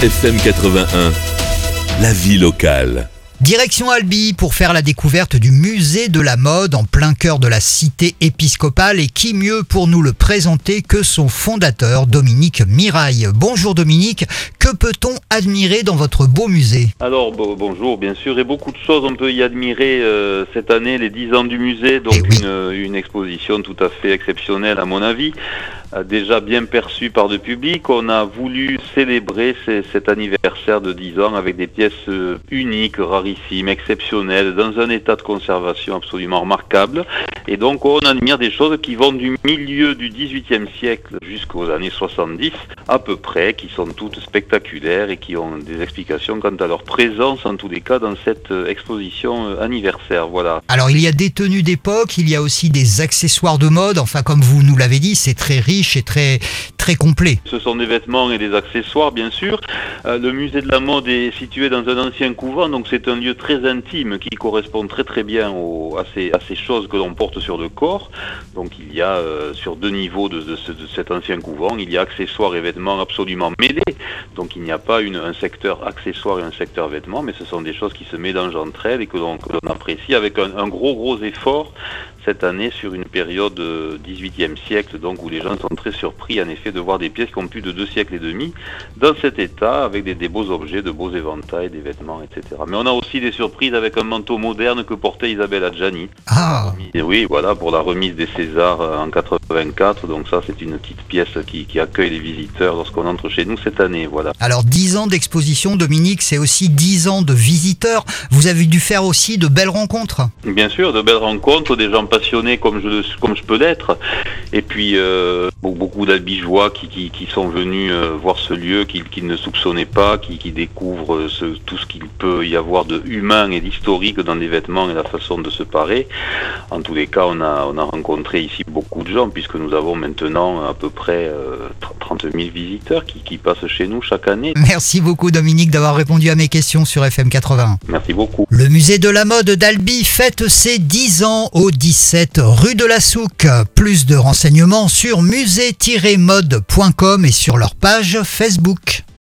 FM 81, la vie locale. Direction Albi pour faire la découverte du musée de la mode en plein cœur de la cité épiscopale, et qui mieux pour nous le présenter que son fondateur Dominique Mirail. Bonjour Dominique, que peut-on admirer dans votre beau musée ? Alors bonjour, bien sûr, et beaucoup de choses on peut y admirer cette année, les 10 ans du musée, donc une exposition tout à fait exceptionnelle à mon avis, déjà bien perçue par le public. On a voulu célébrer cet anniversaire de 10 ans avec des pièces uniques, rarissimes, exceptionnelles, dans un état de conservation absolument remarquable. Et donc on admire des choses qui vont du milieu du XVIIIe siècle jusqu'aux années 70 à peu près, qui sont toutes spectaculaires et qui ont des explications quant à leur présence en tous les cas dans cette exposition anniversaire. Voilà. Alors il y a des tenues d'époque, il y a aussi des accessoires de mode, enfin comme vous nous l'avez dit, c'est très riche et très complet. Ce sont des vêtements et des accessoires bien sûr. Le musée de la mode est situé dans un ancien couvent, donc c'est un lieu très intime qui correspond très bien à ces choses que l'on porte sur le corps. Donc il y a sur deux niveaux de cet ancien couvent, il y a accessoires et vêtements absolument mêlés. Donc il n'y a pas un secteur accessoires et un secteur vêtements, mais ce sont des choses qui se mélangent entre elles et que l'on apprécie avec un gros effort cette année sur une période 18e siècle, donc où les gens sont très surpris en effet de voir des pièces qui ont plus de 2 siècles et demi dans cet état, avec des beaux objets, de beaux éventails, des vêtements, etc. Mais on a aussi des surprises avec un manteau moderne que portait Isabelle Adjani. Ah oui, voilà, pour la remise des Césars en 84, donc ça c'est une petite pièce qui accueille les visiteurs lorsqu'on entre chez nous cette année, voilà. Alors 10 ans d'exposition, Dominique, c'est aussi 10 ans de visiteurs. Vous avez dû faire aussi de belles rencontres. Bien sûr, de belles rencontres, des gens passionnés comme je peux l'être, et puis beaucoup d'Albigeois qui sont venus voir ce lieu qu'ils ne soupçonnaient pas, qui découvrent tout ce qu'il peut y avoir de humain et d'historique dans les vêtements et la façon de se parer. En tous les cas, on a rencontré ici beaucoup de gens, puisque nous avons maintenant à peu près 30 000 visiteurs qui passent chez nous chaque année. Merci beaucoup Dominique d'avoir répondu à mes questions sur FM 81. Merci beaucoup. Le musée de la mode d'Albi fête ses 10 ans au 17 rue de la Souque. Plus de renseignements sur musée-mode.com et sur leur page Facebook.